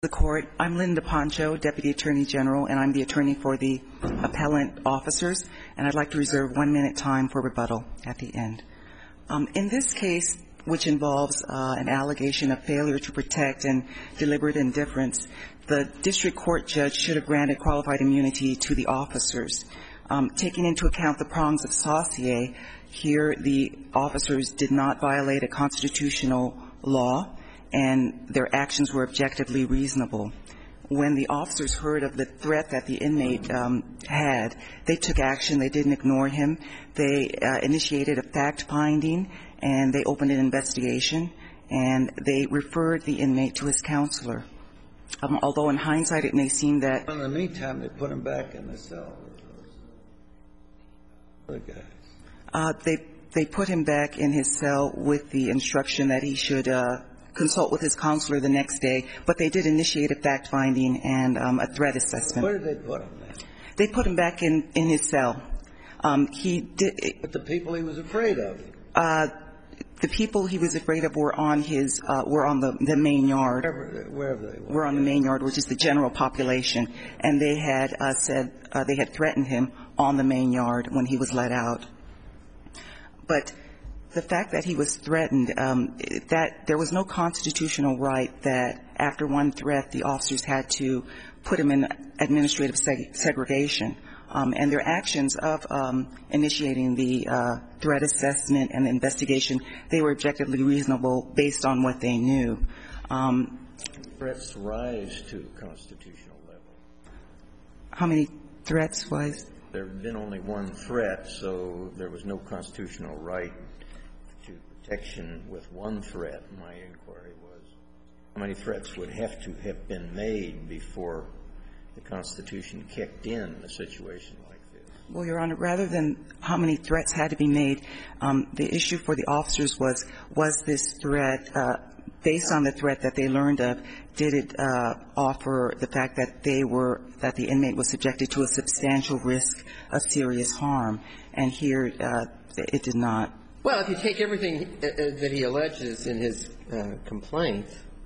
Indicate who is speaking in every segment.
Speaker 1: The court. I'm Linda Poncho, Deputy Attorney General, and I'm the attorney for the appellant officers, and I'd like to reserve 1 minute time for rebuttal at the end. In this case, which involves an allegation of failure to protect and deliberate indifference, the district court judge should have granted qualified immunity to the officers. Taking into account the prongs of Saussure, here the officers did not violate a constitutional law, and their actions were objectively reasonable. When the officers heard of the threat that the inmate had, they took action. They didn't ignore him. They initiated a fact-finding, and they opened an investigation, and they referred the inmate to his counselor. Although in hindsight it may seem that...
Speaker 2: In the meantime, they put him back in the cell.
Speaker 1: They put him back in his cell with the instruction that he should consult with his counselor the next day, but they did initiate a fact-finding and a threat assessment.
Speaker 2: Where did they put him then?
Speaker 1: They put him back in his cell. He did...
Speaker 2: But the people he was afraid of?
Speaker 1: The people he was afraid of were on his, were on the main yard.
Speaker 2: Wherever they were.
Speaker 1: Were on the main yard, which is the general population. And they had said, they had threatened him on the main yard when he was let out. But the fact that he was threatened, that there was no constitutional right that after one threat the officers had to put him in administrative segregation. And their actions of initiating the threat assessment and the investigation, they were objectively reasonable based on what they knew.
Speaker 3: Threats rise to constitutional level.
Speaker 1: How many threats was?
Speaker 3: There had been only one threat, so there was no constitutional right to protection with one threat. My inquiry was, how many threats would have to have been made before the Constitution kicked in a situation like this?
Speaker 1: Well, Your Honor, rather than how many threats had to be made, the issue for the officers was this threat, based on the threat that they learned of, did it offer the fact that that the inmate was subjected to a substantial risk of serious harm? And here, it did not.
Speaker 4: Well, if you take everything that he alleges in his complaint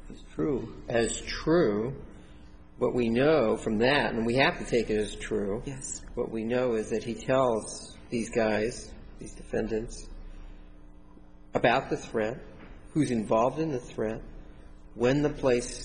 Speaker 4: as true, what we know from that, and we have to take it as true,
Speaker 1: yes,
Speaker 4: what we know is that he tells these guys, these defendants, about the threat, who's involved in the threat, when the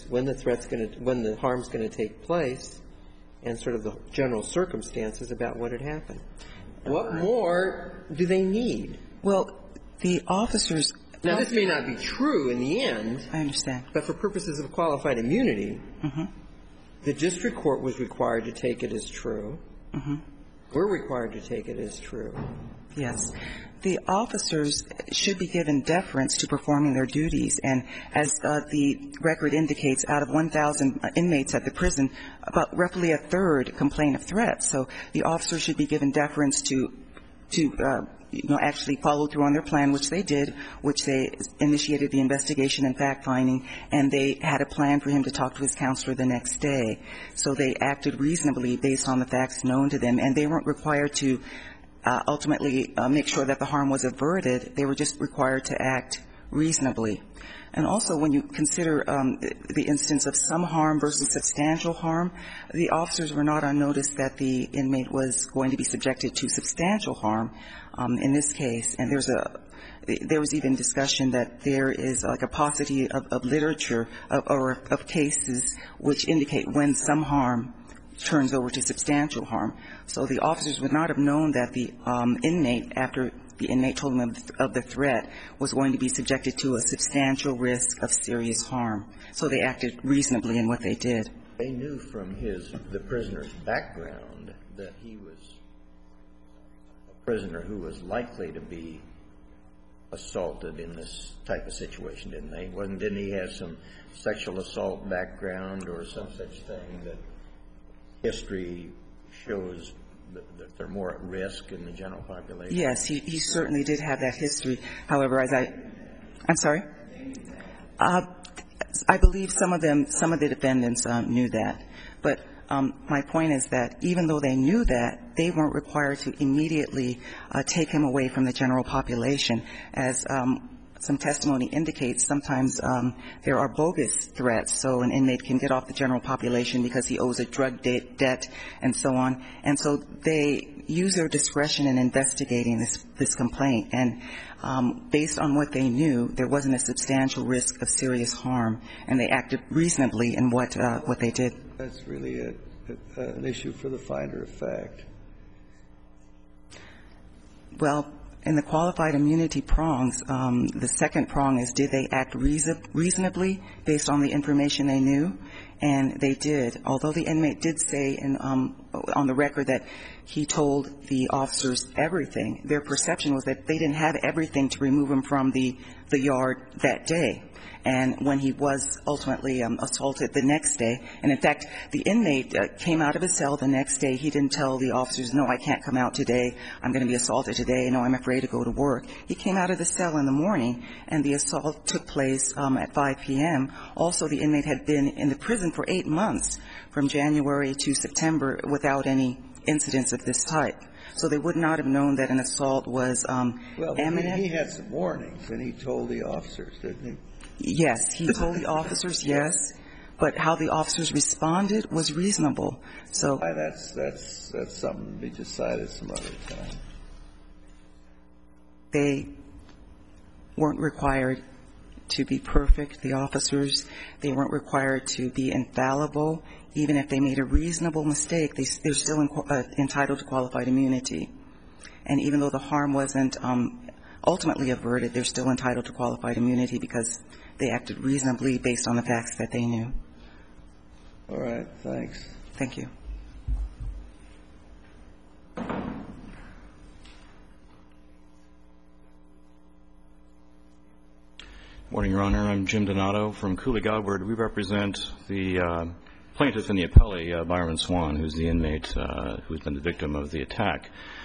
Speaker 4: harm's going to take place, and sort of the general circumstances about what had happened. What more do they need?
Speaker 1: Well, the officers...
Speaker 4: Now, this may not be true in the end.
Speaker 1: I understand.
Speaker 4: But for purposes of qualified immunity, the district court was required to take it as true. We're required to take it as true.
Speaker 1: Yes. The officers should be given deference to performing their duties. And as the record indicates, out of 1,000 inmates at the prison, about roughly a third complain of threats. So the officers should be given deference to actually follow through on their plan, which they did, which they initiated the investigation and fact-finding, and they had a plan for him to talk to his counselor the next day. So they acted reasonably based on the facts known to them, and they weren't required to ultimately make sure that the harm was averted. They were just required to act reasonably. And also, when you consider the instance of some harm versus substantial harm, the officers were not on notice that the inmate was going to be subjected to substantial harm in this case. And there was even discussion that there is like a paucity of literature or of cases which indicate when some harm turns over to substantial harm. So the officers would not have known that the inmate, after the inmate told them of the threat, was going to be subjected to a substantial risk of serious harm. So they acted reasonably in what they did.
Speaker 3: They knew from the prisoner's background that he was a prisoner who was likely to be assaulted in this type of situation, didn't they? Didn't he have some sexual assault background or some such thing that history shows that they're more at risk in the general population?
Speaker 1: Yes, he certainly did have that history. However, I'm sorry? I believe some of the defendants knew that. But my point is that even though they knew that, they weren't required to immediately take him away from the general population. As some testimony indicates sometimes there are bogus threats. So an inmate can get off the general population because he owes a drug debt and so on. And so they use their discretion in investigating this complaint. And based on what they knew, there wasn't a substantial risk of serious harm, and they acted reasonably in what they did.
Speaker 2: That's really an issue for the finder of fact.
Speaker 1: Well, in the qualified immunity prongs, the second prong is, did they act reasonably based on the information they knew? And they did. Although the inmate did say on the record that he told the officers everything, their perception was that they didn't have everything to remove him from the yard that day. And when he was ultimately assaulted the next day, and in fact, the inmate came out of his cell the next day. He didn't tell the officers, no, I can't come out today. I'm going to be assaulted today. No, I'm afraid to go to work. He came out of the cell in the morning, and the assault took place at 5 p.m. Also, the inmate had been in the prison for 8 months, from January to September, without any incidents of this type. So they would not have known that an assault was imminent.
Speaker 2: He had some warnings, and he told the officers, didn't he?
Speaker 1: Yes, he told the officers, yes, but how the officers responded was reasonable. So
Speaker 2: that's something to be decided some other time.
Speaker 1: They weren't required to be perfect, the officers. They weren't required to be infallible. Even if they made a reasonable mistake, they're still entitled to qualified immunity. And even though the harm wasn't ultimately averted, they're still entitled to qualified immunity because they acted reasonably based on the facts that they knew.
Speaker 2: All right. Thanks.
Speaker 1: Thank you.
Speaker 5: Morning, Your Honor. I'm Jim Donato from Cooley Godward. We represent the plaintiff and the appellee, Byron Swan, who's the inmate who's been the victim of the attack.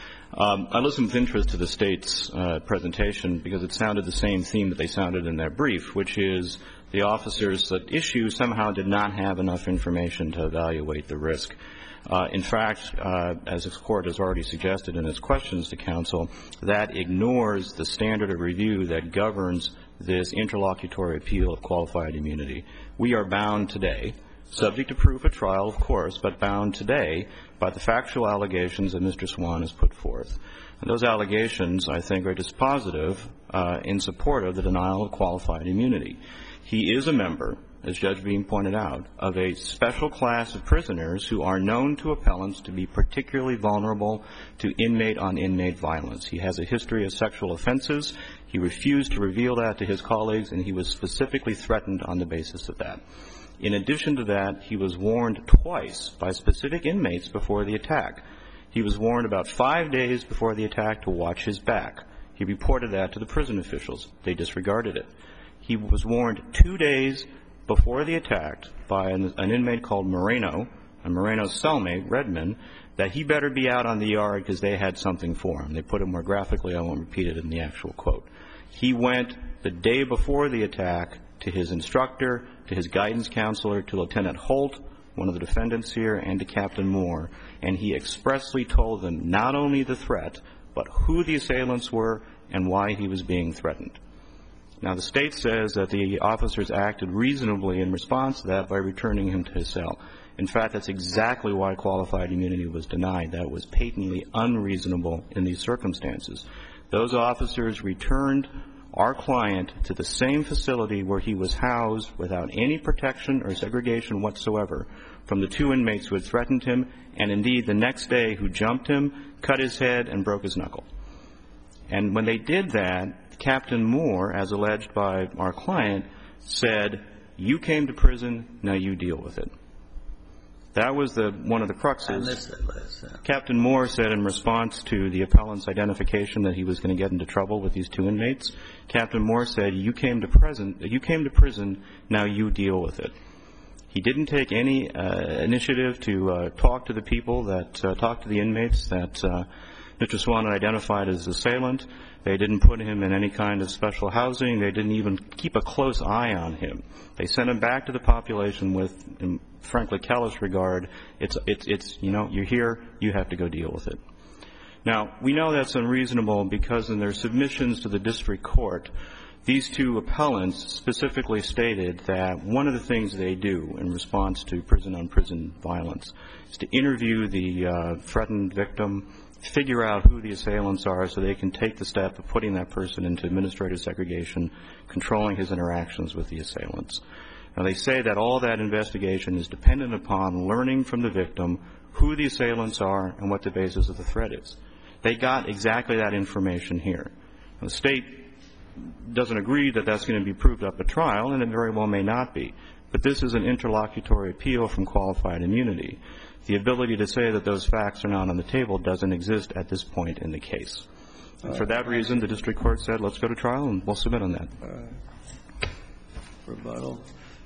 Speaker 5: I listened with interest to the State's presentation because it sounded the same theme that they sounded in their brief, which is the officers at issue somehow did not have enough information to evaluate the risk. In fact, as this Court has already suggested in its questions to counsel, that ignores the standard of review that governs this interlocutory appeal of qualified immunity. We are bound today, subject to proof at trial, of course, but bound today by the factual allegations that Mr. Swan has put forth. And those allegations, I think, are dispositive in support of the denial of qualified immunity. He is a member, as Judge Beam pointed out, of a special class of prisoners who are known to appellants to be particularly vulnerable to inmate-on-inmate violence. He has a history of sexual offenses. He refused to reveal that to his colleagues, and he was specifically threatened on the basis of that. In addition to that, he was warned twice by specific inmates before the attack. He was warned about 5 days before the attack to watch his back. He reported that to the prison officials. They disregarded it. He was warned 2 days before the attack by an inmate called Moreno, and Moreno's cellmate, Redmond, that he better be out on the yard because they had something for him. They put it more graphically. I won't repeat it in the actual quote. He went the day before the attack to his instructor, to his guidance counselor, to Lieutenant Holt, one of the defendants here, and to Captain Moore, and he expressly told them not only the threat, but who the assailants were and why he was being threatened. Now, the State says that the officers acted reasonably in response to that by returning him to his cell. In fact, that's exactly why qualified immunity was denied. That was patently unreasonable in these circumstances. Those officers returned our client to the same facility where he was housed without any protection or segregation whatsoever from the two inmates who had threatened him, and indeed the next day who jumped him, cut his head, and broke his knuckle. And when they did that, Captain Moore, as alleged by our client, said, "You came to prison, now you deal with it." That was one of the cruxes.
Speaker 2: I missed that last.
Speaker 5: Captain Moore said in response to the appellant's identification that he was going to get into trouble with these two inmates, Captain Moore said, "You came to prison, now you deal with it." He didn't take any initiative to talk to the people talk to the inmates that Mr. Swan had identified as assailant. They didn't put him in any kind of special housing. They didn't even keep a close eye on him. They sent him back to the population with, frankly, callous regard. It's you're here, you have to go deal with it. Now, we know that's unreasonable because in their submissions to the district court, these two appellants specifically stated that one of the things they do in response to prison-on-prison violence is to interview the threatened victim, figure out who the assailants are so they can take the step of putting that person into administrative segregation, controlling his interactions with the assailants. Now, they say that all that investigation is dependent upon learning from the victim who the assailants are and what the basis of the threat is. They got exactly that information here. Now, the State doesn't agree that that's going to be proved up at trial, and it very well may not be. But this is an interlocutory appeal from qualified immunity. The ability to say that those facts are not on the table doesn't exist at this point in the case. And for that reason, the district court said, let's go to trial, and we'll submit on that.
Speaker 2: Rebuttal.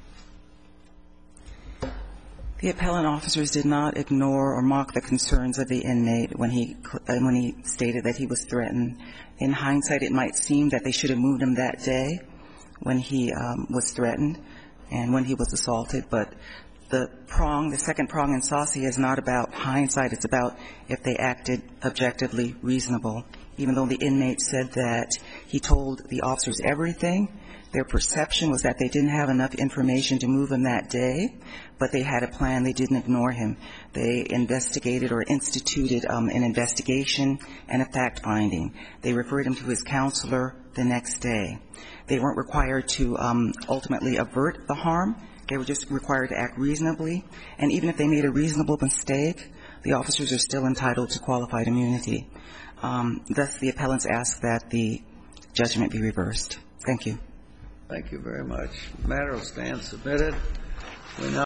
Speaker 1: The appellant officers did not ignore or mock the concerns of the inmate when he stated that he was threatened. In hindsight, it might seem that they should have moved him that day when he was threatened and when he was assaulted, but the second prong in Saucy is not about hindsight. It's about if they acted objectively reasonable. Even though the inmate said that he told the officers everything, their perception was that they didn't have enough information to move him that day, but they had a plan. They didn't ignore him. They investigated or instituted an investigation and a fact-finding. They referred him to his counselor the next day. They weren't required to ultimately avert the harm. They were just required to act reasonably. And even if they made a reasonable mistake, the officers are still entitled to qualified immunity. Thus, the appellants ask that the judgment be reversed. Thank you.
Speaker 2: Thank you very much. The matter will stand submitted.